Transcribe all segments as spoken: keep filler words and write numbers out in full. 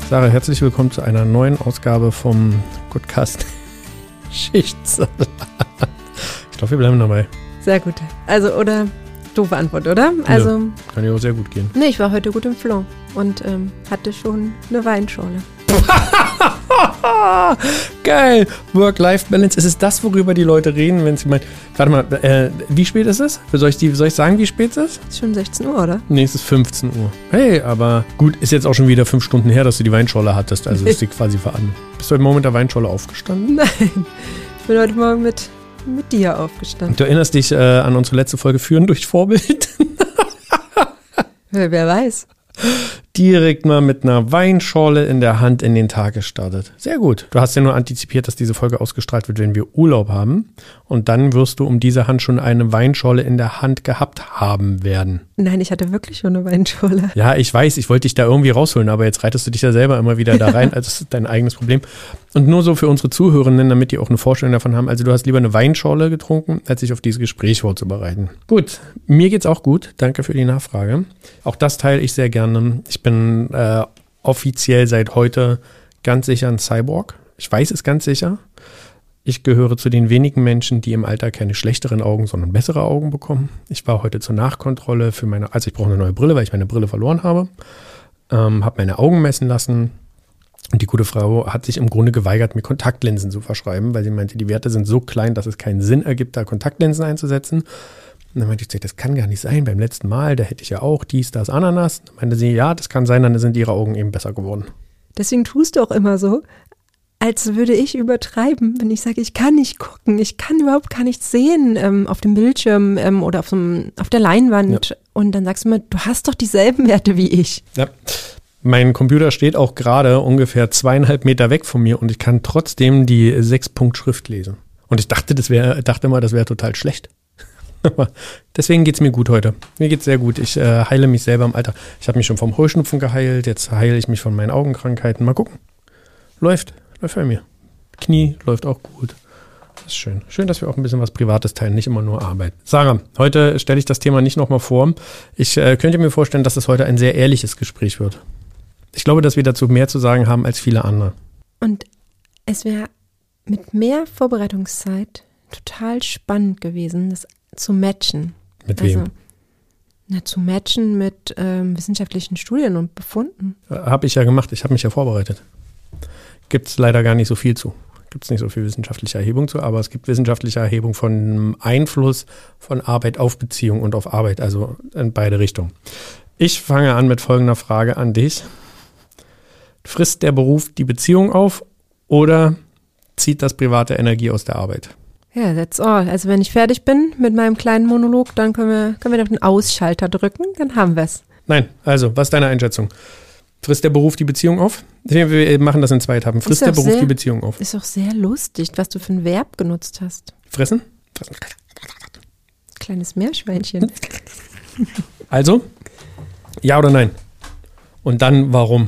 Sarah, herzlich willkommen zu einer neuen Ausgabe vom Goodcast Schichtsalat. Ich glaube, wir bleiben dabei. Sehr gut. Also, oder doofe Antwort, oder? Also, ja, kann ja auch sehr gut gehen. Nee, ich war heute gut im Flow und ähm, hatte schon eine Weinschorle. Geil! Work-Life-Balance. Ist es das, worüber die Leute reden, wenn sie meinen, warte mal, äh, wie spät ist es? Soll ich, die, soll ich sagen, wie spät es ist? Ist schon sechzehn Uhr, oder? Nee, es ist fünfzehn Uhr. Hey, aber gut, ist jetzt auch schon wieder fünf Stunden her, dass du die Weinschorle hattest, also ist sie quasi veran. Bist du heute Morgen mit der Weinschorle aufgestanden? Nein, ich bin heute Morgen mit, mit dir aufgestanden. Du erinnerst dich äh, an unsere letzte Folge Führen durch Vorbild? Wer, wer weiß. Direkt mal mit einer Weinschorle in der Hand in den Tag gestartet. Sehr gut. Du hast ja nur antizipiert, dass diese Folge ausgestrahlt wird, wenn wir Urlaub haben. Und dann wirst du um diese Hand schon eine Weinschorle in der Hand gehabt haben werden. Nein, ich hatte wirklich schon eine Weinschorle. Ja, ich weiß, ich wollte dich da irgendwie rausholen, aber jetzt reitest du dich ja selber immer wieder da rein. Also das ist dein eigenes Problem. Und nur so für unsere Zuhörenden, damit die auch eine Vorstellung davon haben. Also du hast lieber eine Weinschorle getrunken, als sich auf dieses Gespräch vorzubereiten. Gut, mir geht's auch gut. Danke für die Nachfrage. Auch das teile ich sehr gerne. Ich bin äh, offiziell seit heute ganz sicher ein Cyborg. Ich weiß es ganz sicher. Ich gehöre zu den wenigen Menschen, die im Alter keine schlechteren Augen, sondern bessere Augen bekommen. Ich war heute zur Nachkontrolle für meine, also ich brauche eine neue Brille, weil ich meine Brille verloren habe. Ähm, habe meine Augen messen lassen. Und die gute Frau hat sich im Grunde geweigert, mir Kontaktlinsen zu verschreiben, weil sie meinte, die Werte sind so klein, dass es keinen Sinn ergibt, da Kontaktlinsen einzusetzen. Und dann meinte ich, das kann gar nicht sein, beim letzten Mal, da hätte ich ja auch dies, das, Ananas. Dann meinte sie, ja, das kann sein, dann sind ihre Augen eben besser geworden. Deswegen tust du auch immer so, als würde ich übertreiben, wenn ich sage, ich kann nicht gucken, ich kann überhaupt gar nichts sehen ähm, auf dem Bildschirm ähm, oder auf, so einem, auf der Leinwand. Ja. Und dann sagst du immer, du hast doch dieselben Werte wie ich. Ja. Mein Computer steht auch gerade ungefähr zweieinhalb Meter weg von mir und ich kann trotzdem die Sechs-Punkt-Schrift lesen. Und ich dachte, das wäre, dachte mal, das wäre total schlecht. Aber deswegen geht's mir gut heute. Mir geht's sehr gut. Ich äh, heile mich selber im Alter. Ich habe mich schon vom Heuschnupfen geheilt, jetzt heile ich mich von meinen Augenkrankheiten. Mal gucken. Läuft, läuft bei mir. Knie läuft auch gut. Das ist schön. Schön, dass wir auch ein bisschen was Privates teilen, nicht immer nur Arbeit. Sarah, heute stelle ich das Thema nicht nochmal vor. Ich äh, könnte mir vorstellen, dass es heute ein sehr ehrliches Gespräch wird. Ich glaube, dass wir dazu mehr zu sagen haben als viele andere. Und es wäre mit mehr Vorbereitungszeit total spannend gewesen, das zu matchen. Mit also, wem? Na, zu matchen mit ähm, wissenschaftlichen Studien und Befunden. Habe ich ja gemacht. Ich habe mich ja vorbereitet. Gibt es leider gar nicht so viel zu. Gibt es nicht so viel wissenschaftliche Erhebung zu, aber es gibt wissenschaftliche Erhebung von Einfluss von Arbeit auf Beziehung und auf Arbeit, also in beide Richtungen. Ich fange an mit folgender Frage an dich. Frisst der Beruf die Beziehung auf oder zieht das private Energie aus der Arbeit? Ja, yeah, that's all. Also wenn ich fertig bin mit meinem kleinen Monolog, dann können wir, können wir auf den Ausschalter drücken, dann haben wir es. Nein, also, was ist deine Einschätzung? Frisst der Beruf die Beziehung auf? Wir machen das in zwei Etappen. Frisst der Beruf sehr, die Beziehung auf? Ist auch sehr lustig, was du für ein Verb genutzt hast. Fressen? Fressen. Kleines Meerschweinchen. Also, ja oder nein? Und dann, warum?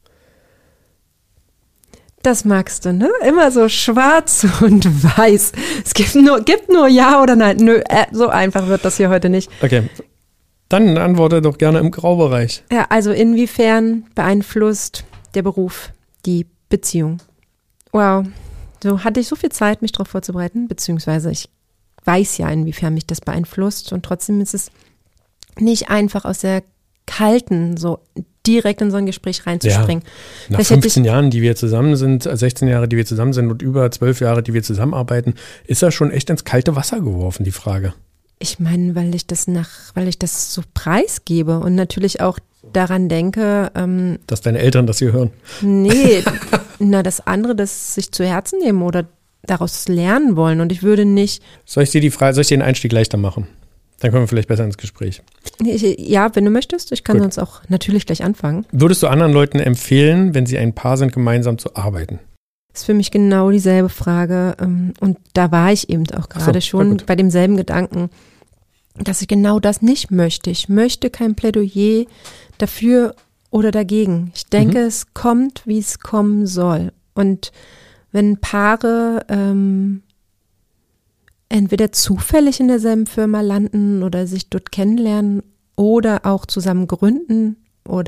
Das magst du, ne? Immer so schwarz und weiß. Es gibt nur, gibt nur ja oder nein. Nö, äh, so einfach wird das hier heute nicht. Okay, dann antworte doch gerne im Graubereich. Ja, also inwiefern beeinflusst der Beruf die Beziehung? Wow, so hatte ich so viel Zeit, mich darauf vorzubereiten, beziehungsweise ich weiß ja, inwiefern mich das beeinflusst und trotzdem ist es nicht einfach aus der kalten, so direkt in so ein Gespräch reinzuspringen. Ja, nach fünfzehn Jahren, die wir zusammen sind, sechzehn Jahre, die wir zusammen sind und über zwölf Jahre, die wir zusammenarbeiten, ist das schon echt ins kalte Wasser geworfen, die Frage. Ich meine, weil ich das nach, weil ich das so preisgebe und natürlich auch daran denke, ähm, dass deine Eltern das hier hören. Nee, na das andere, das sich zu Herzen nehmen oder daraus lernen wollen und ich würde nicht. Soll ich dir die Frage, soll ich dir den Einstieg leichter machen? Dann kommen wir vielleicht besser ins Gespräch. Ich, ja, wenn du möchtest. Ich kann Gut. sonst auch natürlich gleich anfangen. Würdest du anderen Leuten empfehlen, wenn sie ein Paar sind, gemeinsam zu arbeiten? Das ist für mich genau dieselbe Frage. Und da war ich eben auch gerade so, schon bei demselben Gedanken, dass ich genau das nicht möchte. Ich möchte kein Plädoyer dafür oder dagegen. Ich denke, mhm. es kommt, wie es kommen soll. Und wenn Paare ähm, entweder zufällig in derselben Firma landen oder sich dort kennenlernen oder auch zusammen gründen oder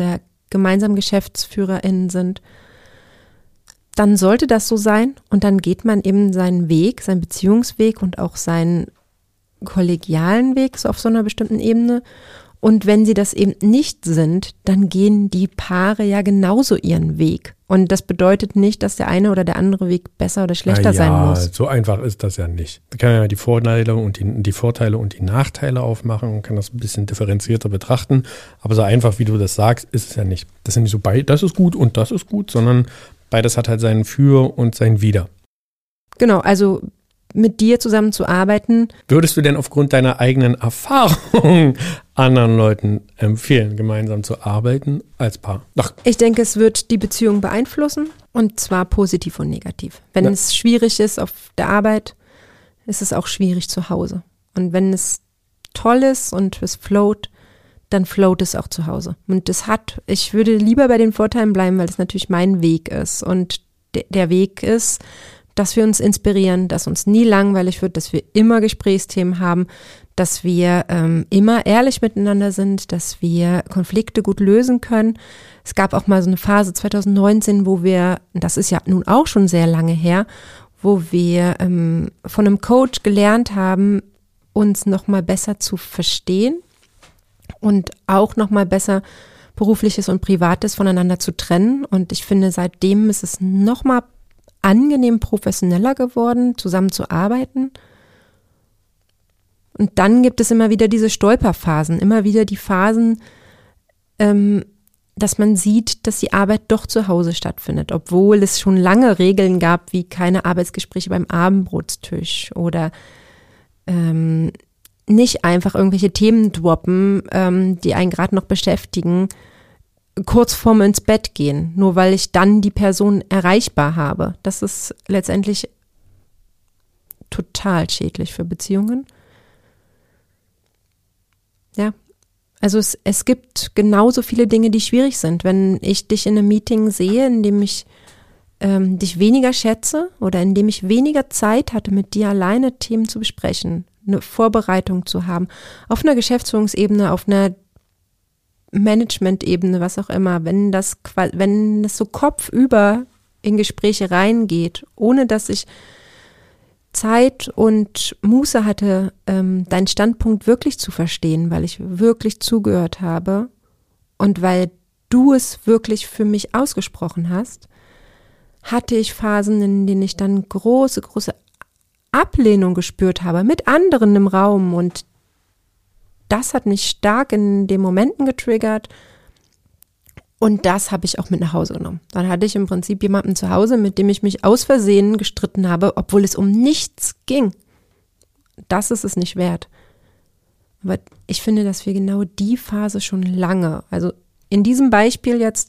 gemeinsam GeschäftsführerInnen sind, dann sollte das so sein und dann geht man eben seinen Weg, seinen Beziehungsweg und auch seinen kollegialen Weg so auf so einer bestimmten Ebene. Und wenn sie das eben nicht sind, dann gehen die Paare ja genauso ihren Weg. Und das bedeutet nicht, dass der eine oder der andere Weg besser oder schlechter Na ja, sein muss. So einfach ist das ja nicht. Da kann man ja die Vorteile und die, die Vorteile und die Nachteile aufmachen und kann das ein bisschen differenzierter betrachten. Aber so einfach, wie du das sagst, ist es ja nicht. Das ist ja nicht so, bei, das ist gut und das ist gut, sondern beides hat halt seinen Für und sein Wider. Genau, also mit dir zusammen zu arbeiten. Würdest du denn aufgrund deiner eigenen Erfahrung anderen Leuten empfehlen, gemeinsam zu arbeiten als Paar? Ach. Ich denke, es wird die Beziehung beeinflussen und zwar positiv und negativ. Wenn ja. es schwierig ist auf der Arbeit, ist es auch schwierig zu Hause. Und wenn es toll ist und es float, dann float es auch zu Hause. Und das hat, ich würde lieber bei den Vorteilen bleiben, weil es natürlich mein Weg ist. Und de- der Weg ist, dass wir uns inspirieren, dass uns nie langweilig wird, dass wir immer Gesprächsthemen haben, dass wir ähm, immer ehrlich miteinander sind, dass wir Konflikte gut lösen können. Es gab auch mal so eine Phase zwanzig neunzehn, wo wir, das ist ja nun auch schon sehr lange her, wo wir ähm, von einem Coach gelernt haben, uns nochmal besser zu verstehen und auch nochmal besser Berufliches und Privates voneinander zu trennen. Und ich finde, seitdem ist es nochmal angenehm professioneller geworden, zusammenzuarbeiten. Und dann gibt es immer wieder diese Stolperphasen, immer wieder die Phasen, ähm, dass man sieht, dass die Arbeit doch zu Hause stattfindet, obwohl es schon lange Regeln gab, wie keine Arbeitsgespräche beim Abendbrotstisch oder ähm, nicht einfach irgendwelche Themen droppen, ähm, die einen gerade noch beschäftigen, kurz vorm ins Bett gehen, nur weil ich dann die Person erreichbar habe. Das ist letztendlich total schädlich für Beziehungen. Ja, also es, es gibt genauso viele Dinge, die schwierig sind. Wenn ich dich in einem Meeting sehe, in dem ich ähm, dich weniger schätze oder in dem ich weniger Zeit hatte, mit dir alleine Themen zu besprechen, eine Vorbereitung zu haben, auf einer Geschäftsführungsebene, auf einer Management-Ebene, was auch immer, wenn das, wenn das so kopfüber in Gespräche reingeht, ohne dass ich Zeit und Muße hatte, ähm, deinen Standpunkt wirklich zu verstehen, weil ich wirklich zugehört habe und weil du es wirklich für mich ausgesprochen hast, hatte ich Phasen, in denen ich dann große, große Ablehnung gespürt habe, mit anderen im Raum, und das hat mich stark in den Momenten getriggert und das habe ich auch mit nach Hause genommen. Dann hatte ich im Prinzip jemanden zu Hause, mit dem ich mich aus Versehen gestritten habe, obwohl es um nichts ging. Das ist es nicht wert. Aber ich finde, dass wir genau die Phase schon lange, also in diesem Beispiel jetzt,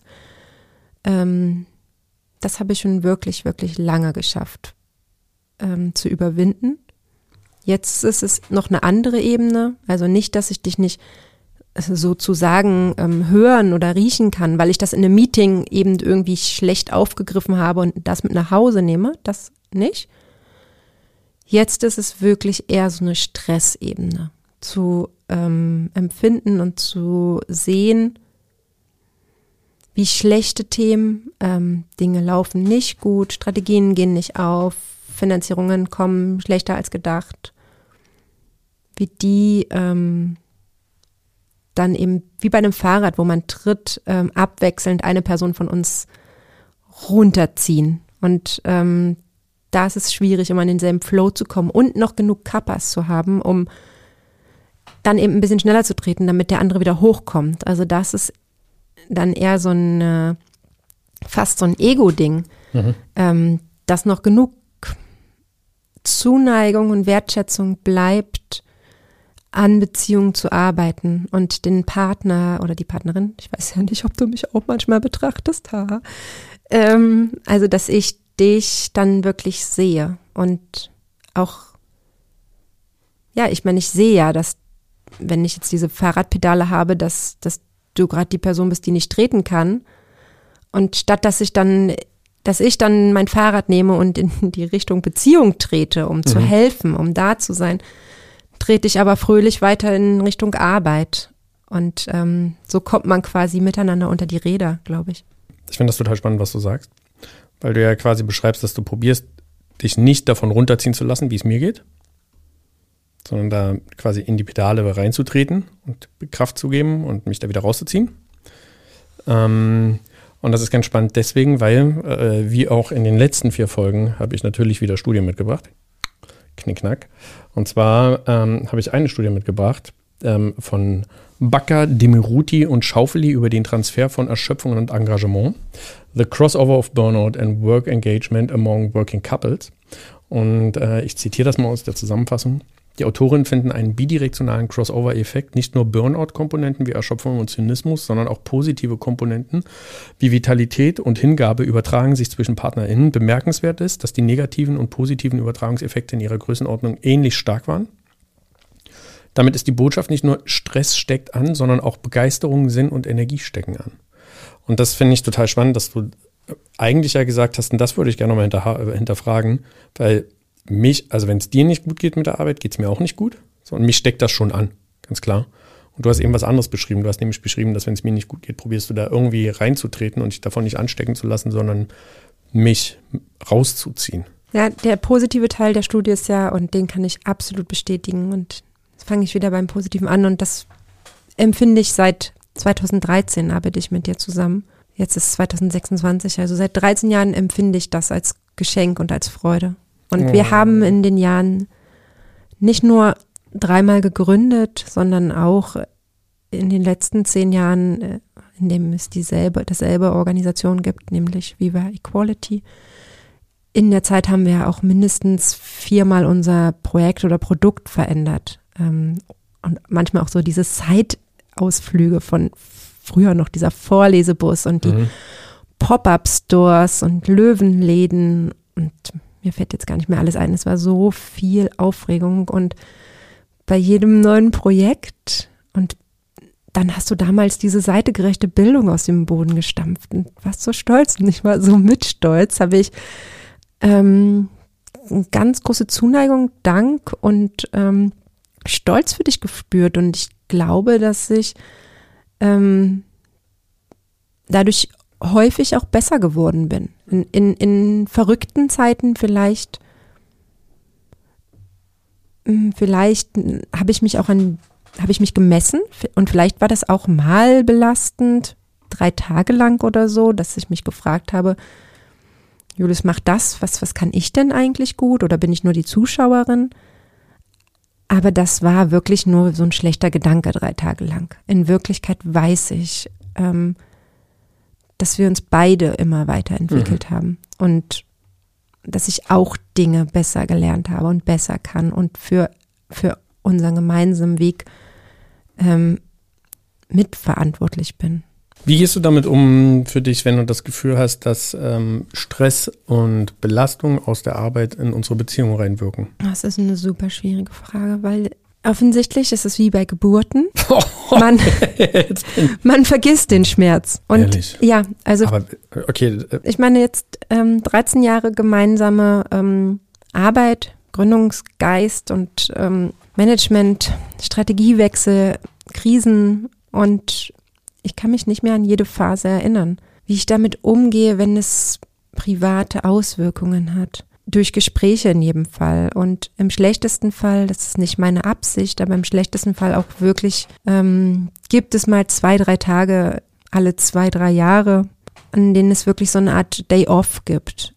ähm, das habe ich schon wirklich, wirklich lange geschafft ähm, zu überwinden. Jetzt ist es noch eine andere Ebene, also nicht, dass ich dich nicht sozusagen ähm, hören oder riechen kann, weil ich das in einem Meeting eben irgendwie schlecht aufgegriffen habe und das mit nach Hause nehme, das nicht. Jetzt ist es wirklich eher so eine Stressebene, zu ähm, empfinden und zu sehen, wie schlechte Themen, ähm, Dinge laufen nicht gut, Strategien gehen nicht auf, Finanzierungen kommen schlechter als gedacht, wie die ähm, dann eben wie bei einem Fahrrad, wo man tritt, ähm, abwechselnd eine Person von uns runterziehen. Und ähm, da ist es schwierig, immer in denselben Flow zu kommen und noch genug Kappas zu haben, um dann eben ein bisschen schneller zu treten, damit der andere wieder hochkommt. Also das ist dann eher so ein, äh, fast so ein Ego-Ding, mhm. ähm, dass noch genug Zuneigung und Wertschätzung bleibt, an Beziehungen zu arbeiten und den Partner oder die Partnerin, ich weiß ja nicht, ob du mich auch manchmal betrachtest, ha, ähm, also dass ich dich dann wirklich sehe und auch, ja, ich meine, ich sehe ja, dass, wenn ich jetzt diese Fahrradpedale habe, dass, dass du gerade die Person bist, die nicht treten kann, und statt dass ich dann dass ich dann mein Fahrrad nehme und in die Richtung Beziehung trete, um mhm. zu helfen, um da zu sein, trete ich aber fröhlich weiter in Richtung Arbeit. Und ähm, so kommt man quasi miteinander unter die Räder, glaube ich. Ich finde das total spannend, was du sagst, weil du ja quasi beschreibst, dass du probierst, dich nicht davon runterziehen zu lassen, wie es mir geht, sondern da quasi in die Pedale reinzutreten und Kraft zu geben und mich da wieder rauszuziehen. Ähm, und das ist ganz spannend deswegen, weil, äh, wie auch in den letzten vier Folgen, habe ich natürlich wieder Studien mitgebracht. Knickknack. Und zwar ähm, habe ich eine Studie mitgebracht ähm, von Bakker, Demiruti und Schaufeli über den Transfer von Erschöpfung und Engagement. The Crossover of Burnout and Work Engagement among Working Couples. Und äh, ich zitiere das mal aus der Zusammenfassung. Die Autorinnen finden einen bidirektionalen Crossover-Effekt, nicht nur Burnout-Komponenten wie Erschöpfung und Zynismus, sondern auch positive Komponenten wie Vitalität und Hingabe übertragen sich zwischen PartnerInnen. Bemerkenswert ist, dass die negativen und positiven Übertragungseffekte in ihrer Größenordnung ähnlich stark waren. Damit ist die Botschaft nicht nur Stress steckt an, sondern auch Begeisterung, Sinn und Energie stecken an. Und das finde ich total spannend, dass du eigentlich ja gesagt hast, und das würde ich gerne nochmal hinter, hinterfragen, weil mich, also wenn es dir nicht gut geht mit der Arbeit, geht es mir auch nicht gut. So, und mich steckt das schon an, ganz klar. Und du hast eben was anderes beschrieben. Du hast nämlich beschrieben, dass wenn es mir nicht gut geht, probierst du da irgendwie reinzutreten und dich davon nicht anstecken zu lassen, sondern mich rauszuziehen. Ja, der positive Teil der Studie ist ja, und den kann ich absolut bestätigen, und jetzt fange ich wieder beim Positiven an, und das empfinde ich seit zweitausenddreizehn, arbeite ich mit dir zusammen. Jetzt ist zweitausendsechsundzwanzig, also seit dreizehn Jahren empfinde ich das als Geschenk und als Freude. Und oh. wir haben in den Jahren nicht nur dreimal gegründet, sondern auch in den letzten zehn Jahren, in dem es dieselbe, dasselbe Organisation gibt, nämlich Viva Equality. In der Zeit haben wir auch mindestens viermal unser Projekt oder Produkt verändert. Und manchmal auch so diese Side-Ausflüge von früher noch, dieser Vorlesebus und die mhm. Pop-up-Stores und Löwenläden, und mir fällt jetzt gar nicht mehr alles ein. Es war so viel Aufregung, und bei jedem neuen Projekt, und dann hast du damals diese seitegerechte Bildung aus dem Boden gestampft und warst so stolz, und ich war so mit Stolz, habe ich ähm, eine ganz große Zuneigung, Dank und ähm, Stolz für dich gespürt, und ich glaube, dass ich ähm, dadurch häufig auch besser geworden bin. In, in, in verrückten Zeiten vielleicht, vielleicht habe ich mich auch an, habe ich mich gemessen, und vielleicht war das auch mal belastend, drei Tage lang oder so, dass ich mich gefragt habe, Julius, mach das, was, was kann ich denn eigentlich gut, oder bin ich nur die Zuschauerin? Aber das war wirklich nur so ein schlechter Gedanke drei Tage lang. In Wirklichkeit weiß ich, ähm, dass wir uns beide immer weiterentwickelt mhm. haben und dass ich auch Dinge besser gelernt habe und besser kann und für, für unseren gemeinsamen Weg ähm, mitverantwortlich bin. Wie gehst du damit um für dich, wenn du das Gefühl hast, dass ähm, Stress und Belastung aus der Arbeit in unsere Beziehung reinwirken? Das ist eine super schwierige Frage, weil offensichtlich ist es wie bei Geburten. Man, man vergisst den Schmerz. Und Ehrlich? Ja, also Aber, okay. Ich meine jetzt ähm, dreizehn Jahre gemeinsame ähm, Arbeit, Gründungsgeist und ähm, Management, Strategiewechsel, Krisen, und ich kann mich nicht mehr an jede Phase erinnern. Wie ich damit umgehe, wenn es private Auswirkungen hat. Durch Gespräche in jedem Fall, und im schlechtesten Fall, das ist nicht meine Absicht, aber im schlechtesten Fall auch wirklich, ähm, gibt es mal zwei, drei Tage alle zwei, drei Jahre, an denen es wirklich so eine Art Day-Off gibt,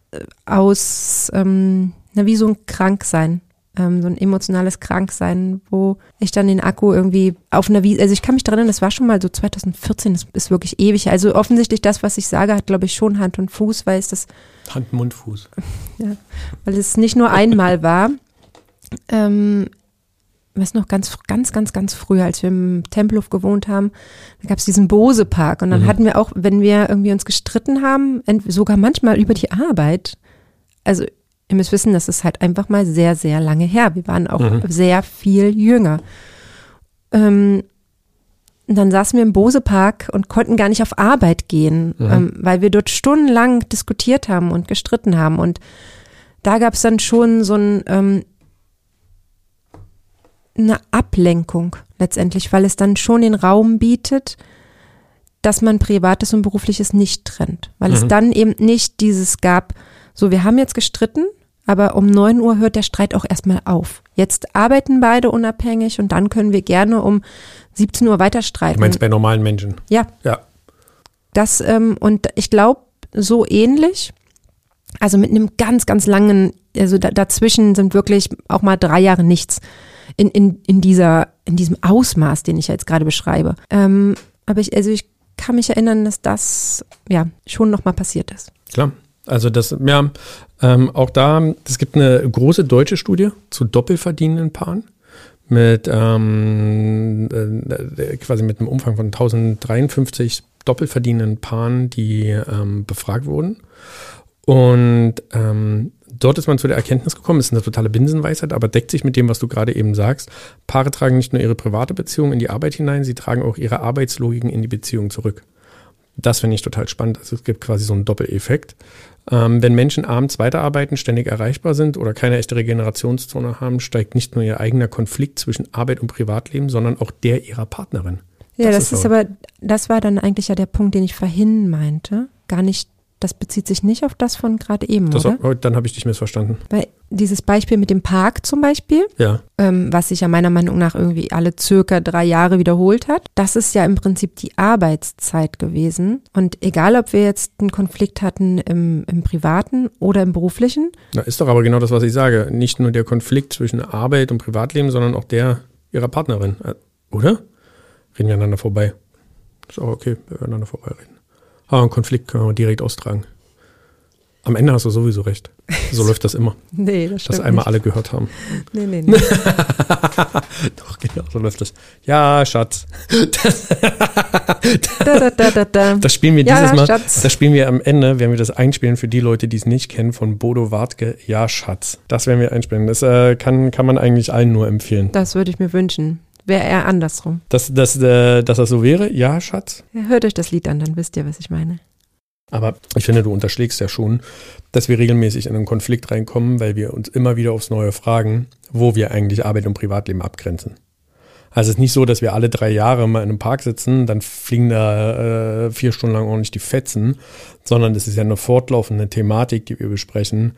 aus, ähm, na, wie so ein Kranksein, ähm, so ein emotionales Kranksein, wo ich dann den Akku irgendwie auf einer Wiese, also ich kann mich daran erinnern, das war schon mal so zweitausendvierzehn, das ist wirklich ewig, also offensichtlich das, was ich sage, hat glaube ich schon Hand und Fuß, weil es das Hand, Mund, Fuß. Ja, weil es nicht nur einmal war. Ähm, ich weiß noch ganz, ganz, ganz, ganz früher, als wir im Tempelhof gewohnt haben, da gab es diesen Bose-Park, und dann mhm. hatten wir auch, wenn wir irgendwie uns gestritten haben, sogar manchmal über die Arbeit, also ihr müsst wissen, das ist halt einfach mal sehr, sehr lange her. Wir waren auch mhm. sehr viel jünger. Ähm, Und dann saßen wir im Bose-Park und konnten gar nicht auf Arbeit gehen, mhm. ähm, weil wir dort stundenlang diskutiert haben und gestritten haben. Und da gab es dann schon so ein, ähm, eine Ablenkung letztendlich, weil es dann schon den Raum bietet, dass man Privates und Berufliches nicht trennt. Weil mhm. es dann eben nicht dieses gab, so wir haben jetzt gestritten, aber um neun Uhr hört der Streit auch erstmal auf. Jetzt arbeiten beide unabhängig und dann können wir gerne um siebzehn Uhr weiter streiten. Du meinst bei normalen Menschen? Ja. Ja. Das, ähm, und ich glaube, so ähnlich, also mit einem ganz, ganz langen, also da, dazwischen sind wirklich auch mal drei Jahre nichts in, in, in dieser, in diesem Ausmaß, den ich jetzt gerade beschreibe. Ähm, aber ich, also ich kann mich erinnern, dass das ja schon nochmal passiert ist. Klar, also das, ja, ähm, auch da, es gibt eine große deutsche Studie zu doppelverdienenden Paaren mit ähm, äh, quasi mit einem Umfang von tausenddreiundfünfzig doppelverdienenden Paaren, die ähm, befragt wurden. Und ähm, dort ist man zu der Erkenntnis gekommen, es ist eine totale Binsenweisheit, aber deckt sich mit dem, was du gerade eben sagst. Paare tragen nicht nur ihre private Beziehung in die Arbeit hinein, sie tragen auch ihre Arbeitslogiken in die Beziehung zurück. Das finde ich total spannend. Also es gibt quasi so einen Doppeleffekt. Ähm, wenn Menschen abends weiterarbeiten, ständig erreichbar sind oder keine echte Regenerationszone haben, steigt nicht nur ihr eigener Konflikt zwischen Arbeit und Privatleben, sondern auch der ihrer Partnerin. Ja, das, das ist, ist aber, das war dann eigentlich ja der Punkt, den ich vorhin meinte. Gar nicht, das bezieht sich nicht auf das von gerade eben, das, oder? Dann habe ich dich missverstanden. Weil dieses Beispiel mit dem Park zum Beispiel, ja. ähm, was sich ja meiner Meinung nach irgendwie alle circa drei Jahre wiederholt hat, das ist ja im Prinzip die Arbeitszeit gewesen. Und egal, ob wir jetzt einen Konflikt hatten im, im Privaten oder im Beruflichen. Na, ist doch aber genau das, was ich sage. Nicht nur der Konflikt zwischen Arbeit und Privatleben, sondern auch der ihrer Partnerin, oder? Reden wir aneinander vorbei. Ist auch okay, wenn wir aneinander vorbeireden. Aber einen Konflikt können wir direkt austragen. Am Ende hast du sowieso recht. So läuft das immer. Nee, das stimmt Dass einmal nicht. alle gehört haben. Nee, nee, nee. Doch, genau, so läuft das. Ja, Schatz. Das, da, da, da, da, da. das spielen wir Ja, dieses Mal. Schatz. Das spielen wir am Ende, werden wir das einspielen für die Leute, die es nicht kennen, von Bodo Wartke. Ja, Schatz. Das werden wir einspielen. Das äh, kann, kann man eigentlich allen nur empfehlen. Das würde ich mir wünschen. Wäre eher andersrum. Dass, dass, äh, dass das so wäre? Ja, Schatz. Ja, hört euch das Lied an, dann wisst ihr, was ich meine. Aber ich finde, du unterschlägst ja schon, dass wir regelmäßig in einen Konflikt reinkommen, weil wir uns immer wieder aufs Neue fragen, wo wir eigentlich Arbeit und Privatleben abgrenzen. Also es ist nicht so, dass wir alle drei Jahre mal in einem Park sitzen, dann fliegen da äh, vier Stunden lang ordentlich die Fetzen, sondern es ist ja eine fortlaufende Thematik, die wir besprechen.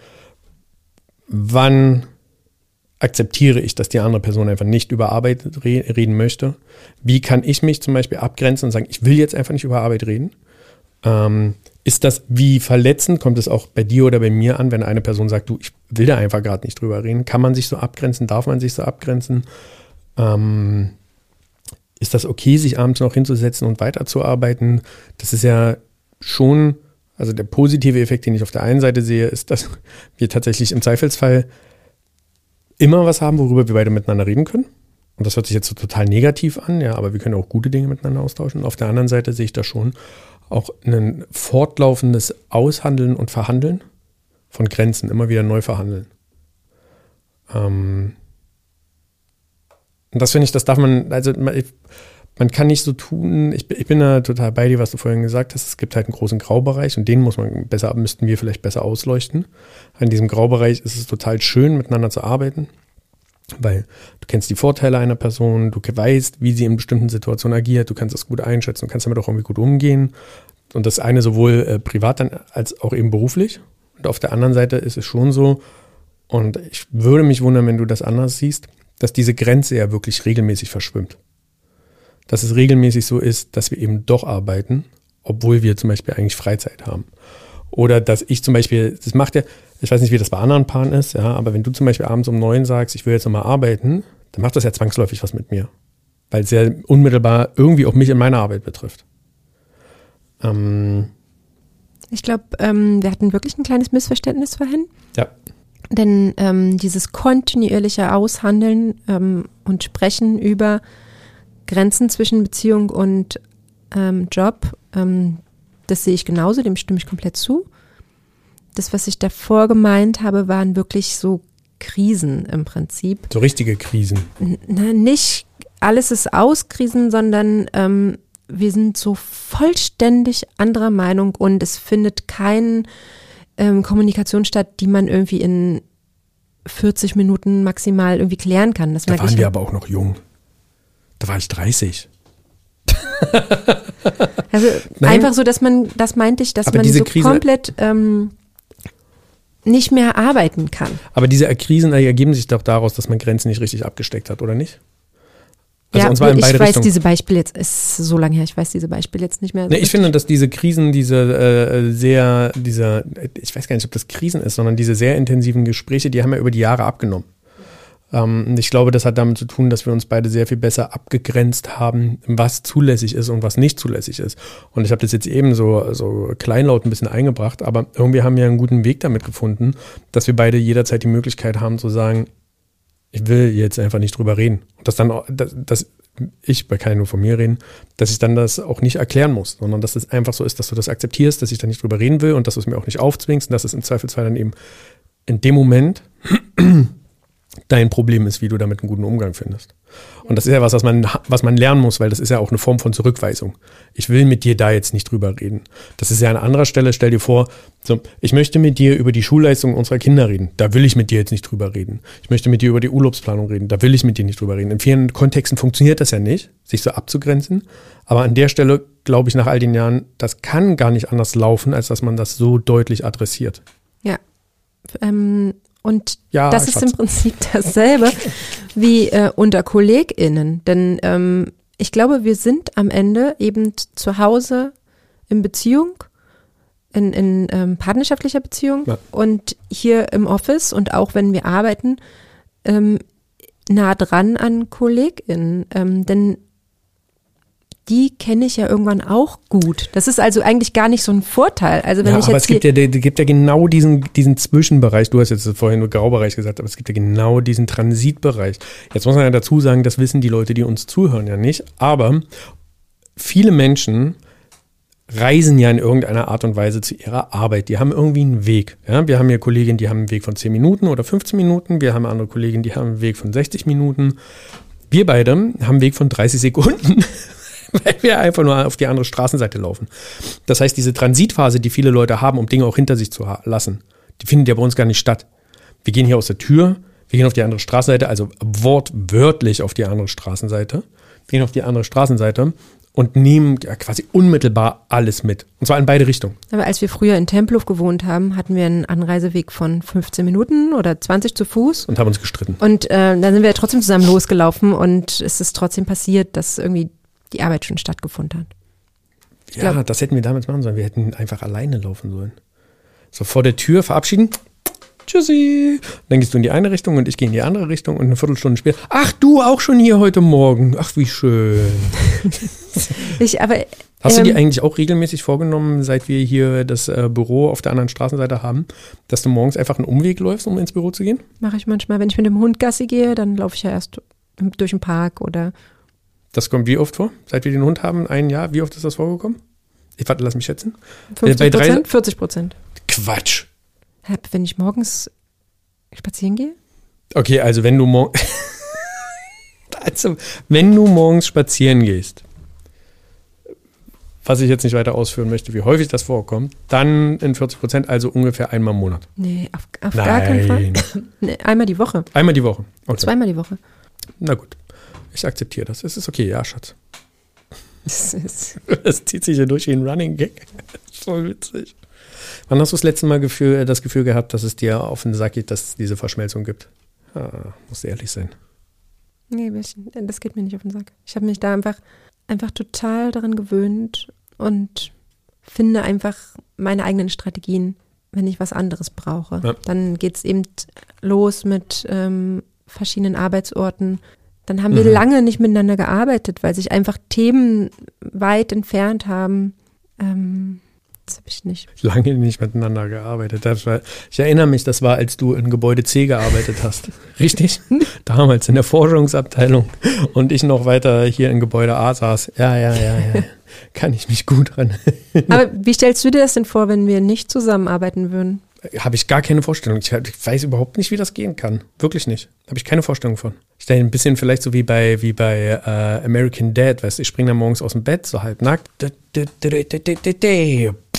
Wann akzeptiere ich, dass die andere Person einfach nicht über Arbeit re- reden möchte? Wie kann ich mich zum Beispiel abgrenzen und sagen, ich will jetzt einfach nicht über Arbeit reden? Ähm, ist das wie verletzend? Kommt es auch bei dir oder bei mir an, wenn eine Person sagt, du, ich will da einfach gerade nicht drüber reden? Kann man sich so abgrenzen? Darf man sich so abgrenzen? Ähm, ist das okay, sich abends noch hinzusetzen und weiterzuarbeiten? Das ist ja schon, also der positive Effekt, den ich auf der einen Seite sehe, ist, dass wir tatsächlich im Zweifelsfall immer was haben, worüber wir beide miteinander reden können. Und das hört sich jetzt so total negativ an, ja, aber wir können auch gute Dinge miteinander austauschen. Und auf der anderen Seite sehe ich da schon auch ein fortlaufendes Aushandeln und Verhandeln von Grenzen, immer wieder neu verhandeln. Ähm und das finde ich, das darf man, also man, man kann nicht so tun, ich, ich bin da total bei dir, was du vorhin gesagt hast, es gibt halt einen großen Graubereich und den muss man besser, müssten wir vielleicht besser ausleuchten. In diesem Graubereich ist es total schön, miteinander zu arbeiten, weil du kennst die Vorteile einer Person, du weißt, wie sie in bestimmten Situationen agiert, du kannst das gut einschätzen, du kannst damit auch irgendwie gut umgehen. Und das eine sowohl äh, privat dann als auch eben beruflich. Und auf der anderen Seite ist es schon so, und ich würde mich wundern, wenn du das anders siehst, dass diese Grenze ja wirklich regelmäßig verschwimmt. Dass es regelmäßig so ist, dass wir eben doch arbeiten, obwohl wir zum Beispiel eigentlich Freizeit haben. Oder dass ich zum Beispiel, das macht ja, ich weiß nicht, wie das bei anderen Paaren ist, ja, aber wenn du zum Beispiel abends um neun sagst, ich will jetzt nochmal arbeiten, dann macht das ja zwangsläufig was mit mir. Weil es ja unmittelbar irgendwie auch mich in meiner Arbeit betrifft. Ähm ich glaube, ähm, wir hatten wirklich ein kleines Missverständnis vorhin. Ja. Denn ähm, dieses kontinuierliche Aushandeln ähm, und Sprechen über Grenzen zwischen Beziehung und ähm, Job, ähm, das sehe ich genauso, dem stimme ich komplett zu. Das, was ich davor gemeint habe, waren wirklich so Krisen im Prinzip. So richtige Krisen. Na, nicht alles ist aus Krisen, sondern ähm, wir sind so vollständig anderer Meinung und es findet keine ähm, Kommunikation statt, die man irgendwie in vierzig Minuten maximal irgendwie klären kann. Das da waren ich wir aber auch noch jung. Da war ich dreißig. Also einfach so, dass man, das meinte ich, dass aber man diese so Krise, komplett ähm, nicht mehr arbeiten kann. Aber diese Krisen ergeben sich doch daraus, dass man Grenzen nicht richtig abgesteckt hat, oder nicht? Also ja, und zwar in ich beide weiß Richtungen. diese Beispiele jetzt, ist so lange her, ich weiß diese Beispiele jetzt nicht mehr. So nee, ich finde, dass diese Krisen, diese äh, sehr, dieser, ich weiß gar nicht, ob das Krisen ist, sondern diese sehr intensiven Gespräche, die haben ja über die Jahre abgenommen. Ähm, und ich glaube, das hat damit zu tun, dass wir uns beide sehr viel besser abgegrenzt haben, was zulässig ist und was nicht zulässig ist. Und ich habe das jetzt eben so, so kleinlaut ein bisschen eingebracht, aber irgendwie haben wir einen guten Weg damit gefunden, dass wir beide jederzeit die Möglichkeit haben zu sagen, ich will jetzt einfach nicht drüber reden. Und dass dann, auch, dass, dass ich, bei kann ja nur von mir reden, dass ich dann das auch nicht erklären muss, sondern dass es einfach so ist, dass du das akzeptierst, dass ich da nicht drüber reden will und dass du es mir auch nicht aufzwingst und dass es im Zweifelsfall dann eben in dem Moment dein Problem ist, wie du damit einen guten Umgang findest. Und das ist ja was, was man, was man lernen muss, weil das ist ja auch eine Form von Zurückweisung. Ich will mit dir da jetzt nicht drüber reden. Das ist ja an anderer Stelle, stell dir vor, so, ich möchte mit dir über die Schulleistung unserer Kinder reden. Da will ich mit dir jetzt nicht drüber reden. Ich möchte mit dir über die Urlaubsplanung reden. Da will ich mit dir nicht drüber reden. In vielen Kontexten funktioniert das ja nicht, sich so abzugrenzen. Aber an der Stelle, glaube ich, nach all den Jahren, das kann gar nicht anders laufen, als dass man das so deutlich adressiert. Ja, ähm, und ja, das ist Schatz. im Prinzip dasselbe wie äh, unter KollegInnen. Denn ähm, ich glaube, wir sind am Ende eben zu Hause in Beziehung, in, in ähm, partnerschaftlicher Beziehung ja. und hier im Office und auch wenn wir arbeiten, ähm, nah dran an KollegInnen. Ähm, denn die kenne ich ja irgendwann auch gut. Das ist also eigentlich gar nicht so ein Vorteil. Also wenn ja, ich aber jetzt es gibt ja, es gibt ja genau diesen, diesen Zwischenbereich, du hast jetzt vorhin nur Graubereich gesagt, aber es gibt ja genau diesen Transitbereich. Jetzt muss man ja dazu sagen, das wissen die Leute, die uns zuhören, ja nicht, aber viele Menschen reisen ja in irgendeiner Art und Weise zu ihrer Arbeit. Die haben irgendwie einen Weg. Ja, wir haben hier Kolleginnen, die haben einen Weg von zehn Minuten oder fünfzehn Minuten. Wir haben andere Kolleginnen, die haben einen Weg von sechzig Minuten. Wir beide haben einen Weg von dreißig Sekunden. Weil wir einfach nur auf die andere Straßenseite laufen. Das heißt, diese Transitphase, die viele Leute haben, um Dinge auch hinter sich zu ha- lassen, die findet ja bei uns gar nicht statt. Wir gehen hier aus der Tür, wir gehen auf die andere Straßenseite, also wortwörtlich auf die andere Straßenseite, wir gehen auf die andere Straßenseite und nehmen ja quasi unmittelbar alles mit. Und zwar in beide Richtungen. Aber als wir früher in Tempelhof gewohnt haben, hatten wir einen Anreiseweg von fünfzehn Minuten oder zwanzig zu Fuß. Und haben uns gestritten. Und äh, dann sind wir trotzdem zusammen losgelaufen und es ist trotzdem passiert, dass irgendwie die Arbeit schon stattgefunden hat. Ich ja, glaub, das hätten wir damals machen sollen. Wir hätten einfach alleine laufen sollen. So vor der Tür verabschieden. Tschüssi. Dann gehst du in die eine Richtung und ich gehe in die andere Richtung und eine Viertelstunde später. Ach, du auch schon hier heute Morgen. Ach, wie schön. ich, aber, Hast ähm, du dir eigentlich auch regelmäßig vorgenommen, seit wir hier das äh, Büro auf der anderen Straßenseite haben, dass du morgens einfach einen Umweg läufst, um ins Büro zu gehen? Mache ich manchmal. Wenn ich mit dem Hund Gassi gehe, dann laufe ich ja erst durch den Park oder. Das kommt wie oft vor? Seit wir den Hund haben, ein Jahr, wie oft ist das vorgekommen? Ich warte, lass mich schätzen. fünfzig Prozent? vierzig Prozent. Quatsch. Wenn ich morgens spazieren gehe? Okay, also wenn du morgens also, wenn du morgens spazieren gehst, was ich jetzt nicht weiter ausführen möchte, wie häufig das vorkommt, dann in vierzig Prozent, also ungefähr einmal im Monat. Nee, auf, auf gar keinen Fall. Nee, einmal die Woche. Einmal die Woche. Okay. Zweimal die Woche. Na gut. Ich akzeptiere das. Es ist okay, ja, Schatz. Das, ist das zieht sich ja durch wie ein Running Gag. Voll witzig. Wann hast du das letzte Mal Gefühl, das Gefühl gehabt, dass es dir auf den Sack geht, dass es diese Verschmelzung gibt? Ah, musst du ehrlich sein. Nee, das geht mir nicht auf den Sack. Ich habe mich da einfach, einfach total daran gewöhnt und finde einfach meine eigenen Strategien, wenn ich was anderes brauche. Ja. Dann geht es eben los mit ähm, verschiedenen Arbeitsorten. Dann haben wir mhm. lange nicht miteinander gearbeitet, weil sich einfach Themen weit entfernt haben. Ähm, das habe ich nicht. Lange nicht miteinander gearbeitet. Das war, ich erinnere mich, das war, als du in Gebäude C gearbeitet hast. Richtig? Damals in der Forschungsabteilung und ich noch weiter hier in Gebäude A saß. Ja, ja, ja, ja. Kann ich mich gut dran. Aber wie stellst du dir das denn vor, wenn wir nicht zusammenarbeiten würden? Habe ich gar keine Vorstellung. Ich weiß überhaupt nicht, wie das gehen kann. Wirklich nicht. Habe ich keine Vorstellung von. Ich stelle ein bisschen vielleicht so wie bei, wie bei uh, American Dad, weißt du, ich springe dann morgens aus dem Bett, so halb nackt.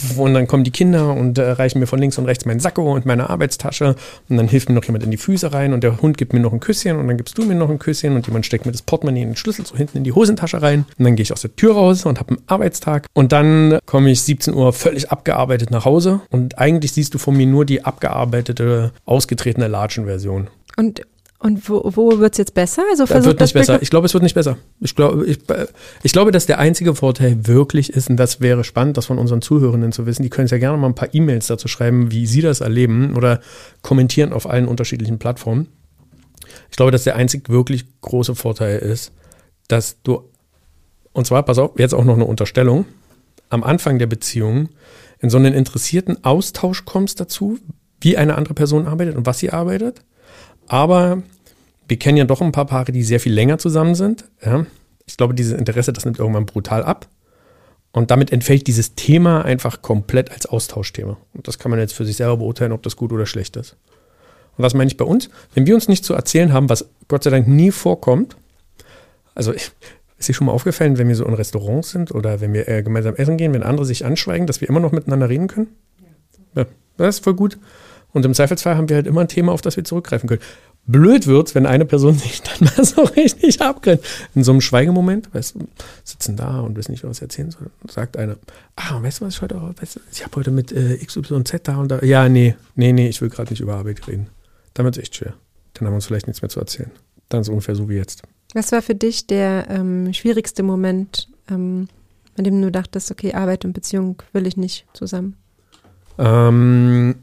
und dann kommen die Kinder und äh, reichen mir von links und rechts meinen Sakko und meine Arbeitstasche und dann hilft mir noch jemand in die Füße rein und der Hund gibt mir noch ein Küsschen und dann gibst du mir noch ein Küsschen und jemand steckt mir das Portemonnaie in den Schlüssel so hinten in die Hosentasche rein und dann gehe ich aus der Tür raus und habe einen Arbeitstag und dann komme ich siebzehn Uhr völlig abgearbeitet nach Hause und eigentlich siehst du von mir nur die abgearbeitete, ausgetretene Latschen-Version. Und Und wo, wo wird es jetzt besser? Also versuch, wird nicht besser. Ich glaube, es wird nicht besser. Ich glaube, ich, ich glaube, dass der einzige Vorteil wirklich ist, und das wäre spannend, das von unseren Zuhörenden zu wissen, die können ja gerne mal ein paar E-Mails dazu schreiben, wie sie das erleben oder kommentieren auf allen unterschiedlichen Plattformen. Ich glaube, dass der einzig wirklich große Vorteil ist, dass du, und zwar, pass auf, jetzt auch noch eine Unterstellung, am Anfang der Beziehung in so einen interessierten Austausch kommst dazu, wie eine andere Person arbeitet und was sie arbeitet. Aber wir kennen ja doch ein paar Paare, die sehr viel länger zusammen sind. Ja. Ich glaube, dieses Interesse, das nimmt irgendwann brutal ab. Und damit entfällt dieses Thema einfach komplett als Austauschthema. Und das kann man jetzt für sich selber beurteilen, ob das gut oder schlecht ist. Und was meine ich bei uns? Wenn wir uns nicht zu erzählen haben, was Gott sei Dank nie vorkommt, also ist dir schon mal aufgefallen, wenn wir so in Restaurants sind oder wenn wir äh, gemeinsam essen gehen, wenn andere sich anschweigen, dass wir immer noch miteinander reden können? Ja, das ist voll gut. Und im Zweifelsfall haben wir halt immer ein Thema, auf das wir zurückgreifen können. Blöd wird's, wenn eine Person sich dann mal so richtig abgrenzt. In so einem Schweigemoment, weißt du, sitzen da und wissen nicht, was erzählen soll. Sagt einer, ah, weißt du, was ich heute auch, weißt du, ich habe heute mit äh, X Y Z da und da. Ja, nee, nee, nee, ich will gerade nicht über Arbeit reden. Dann wird's echt schwer. Dann haben wir uns vielleicht nichts mehr zu erzählen. Dann ist es ungefähr so wie jetzt. Was war für dich der ähm, schwierigste Moment, ähm, an dem du dachtest, okay, Arbeit und Beziehung will ich nicht zusammen? Ähm,